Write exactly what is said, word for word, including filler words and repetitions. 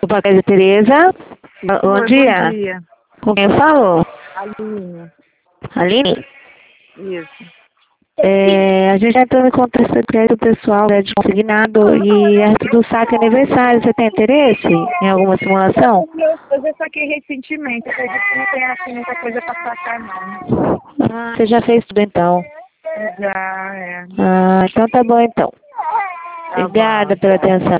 Opa, Casa Tereza. Bom Oi, dia. Bom dia. Com quem eu falo? Aline. Aline? Isso. É, a gente já entrou em contato com o pessoal, né, de consignado e é do saque aniversário. Você tem interesse em alguma simulação? Eu já saquei recentemente. Acredito que não tem assim muita coisa pra sacar, não. Ah, você já fez tudo então. Já, é. Ah, então tá bom então. Tá Obrigada bom, pela tchau. atenção.